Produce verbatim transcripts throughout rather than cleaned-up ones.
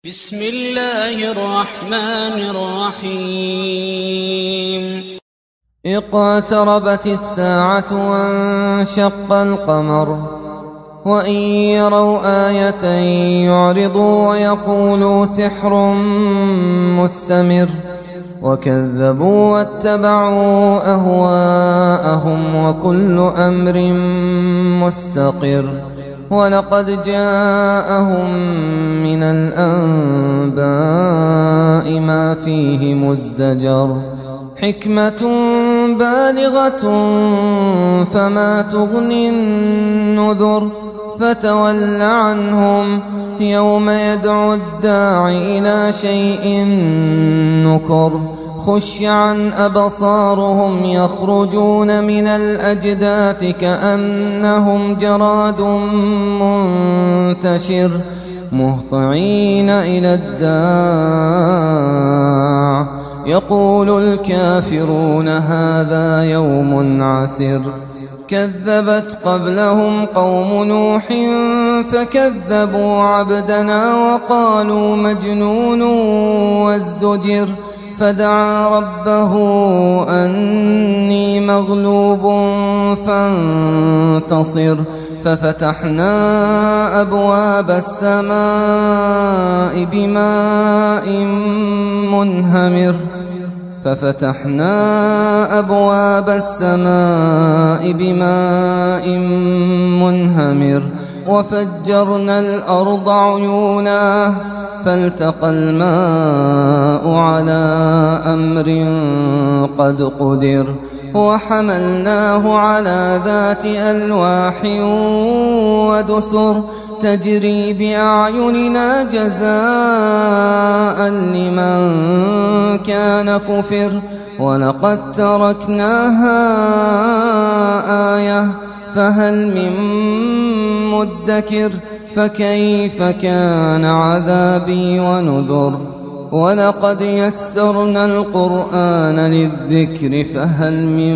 بسم الله الرحمن الرحيم. اقتربت الساعة وانشق القمر وإن يروا آية يعرضوا ويقولوا سحر مستمر وكذبوا واتبعوا أهواءهم وكل أمر مستقر ولقد جاءهم من الأنباء ما فيه مزدجر حكمة بالغة فما تغني النذر فتول عنهم يوم يدعو الداعي إلى شيء نكر خش عن أبصارهم يخرجون من الأجداث كأنهم جراد منتشر مهطعين إلى الداع يقول الكافرون هذا يوم عسر كذبت قبلهم قوم نوح فكذبوا عبدنا وقالوا مجنون وازدجر فدعا ربه أني مغلوب فانتصر ففتحنا أبواب السماء بماء منهمر ففتحنا أبواب السماء بماء منهمر وفجرنا الأرض عيونا فالتقى الماء على أمر قد قدر وحملناه على ذات ألواح ودسر تجري بأعيننا جزاء لمن كان كفر ولقد تركناها آية فهل من مدكر فكيف كان عذابي ونذر ولقد يسرنا القرآن للذكر فهل من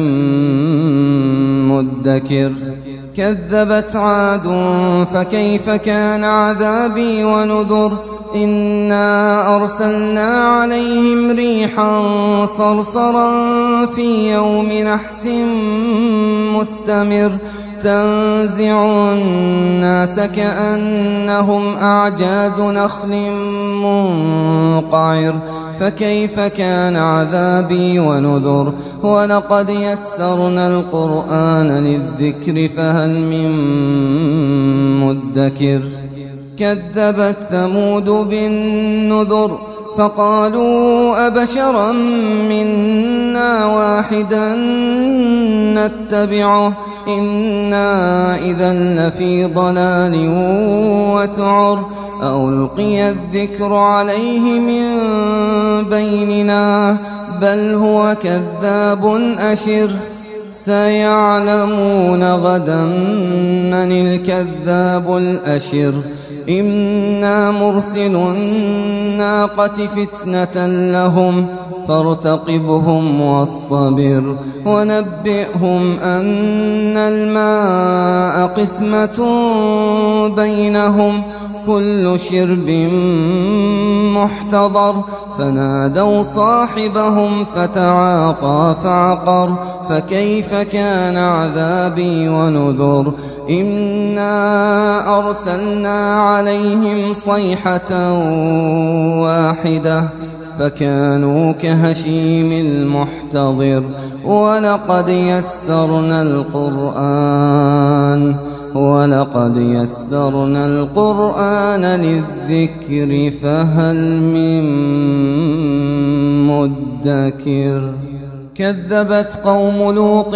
مدكر كذبت عاد فكيف كان عذابي ونذر إنا أرسلنا عليهم ريحا صرصرا في يوم نحس مستمر تنزع الناس كأنهم أعجاز نخل منقعر فكيف كان عذابي ونذر ولقد يسرنا القرآن للذكر فهل من مدكر كذبت ثمود بالنذر فقالوا أبشرا منا واحدا نتبعه إنا إذا لفي ضلال وسعر ألقي الذكر عليه من بيننا بل هو كذاب أشر سيعلمون غدا من الكذاب الأشر إنا مرسل الناقة فتنة لهم فارتقبهم واصطبر ونبئهم أن الماء قسمة بينهم كل شرب محتضر فنادوا صاحبهم فتعاطى فعقر فكيف كان عذابي ونذر إنا أرسلنا عليهم صيحة واحدة فكانوا كهشيم المحتضر ولقد يسرنا القرآن ولقد يسرنا القرآن للذكر فهل من مدكر كذبت قوم لوط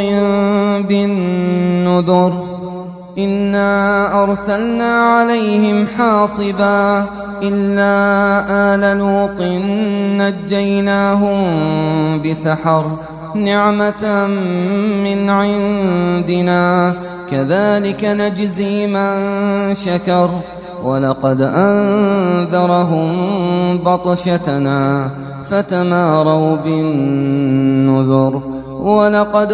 بالنذر إنا أرسلنا عليهم حاصبا إلا آل لوط نجيناهم بسحر نعمة من عندنا كذلك نجزي من شكر ولقد أنذرهم بطشتنا فتماروا بالنذر ولقد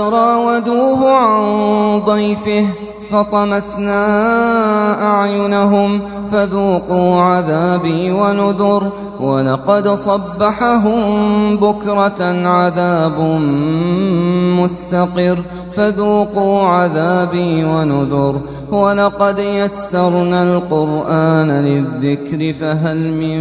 راودوه عن ضيفه فطمسنا أعينهم فذوقوا عذابي ونذر ولقد صبحهم بكرة عذاب مستقر فذوقوا عذابي ونذر ولقد يسرنا القرآن للذكر فهل من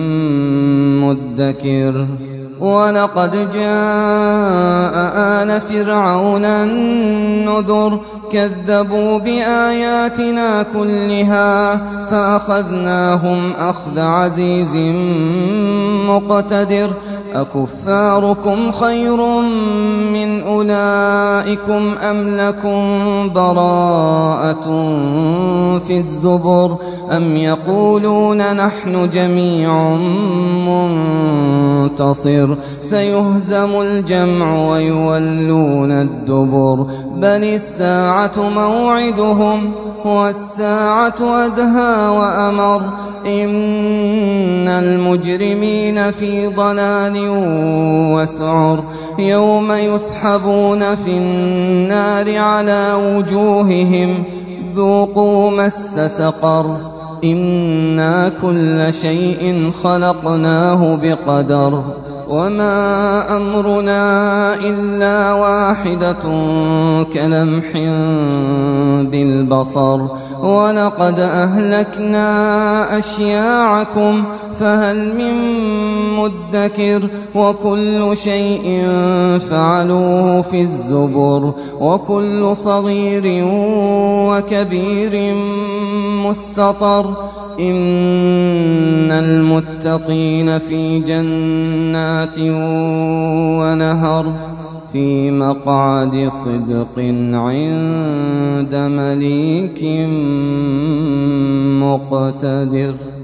مدكر ولقد جاء آل فرعون النذر كذبوا بآياتنا كلها فأخذناهم أخذ عزيز مقتدر أكفاركم خير من أولئكم أم لكم براءة في الزبر أم يقولون نحن جميع منتصر سيهزم الجمع ويولون الدبر بل الساعة موعدهم والساعة أدهى وأمر إن المجرمين في ضلال وسعر يوم يسحبون في النار على وجوههم ذوقوا مس سقر إنا كل شيء خلقناه بقدر وما أمرنا إلا واحدة كلمح بالبصر ولقد أهلكنا أشياعكم فهل من مدكر وكل شيء فعلوه في الزبر وكل صغير وكبير مستطر إن المتقين في جنات ونهر في مقعد صدق عند مليك مقتدر.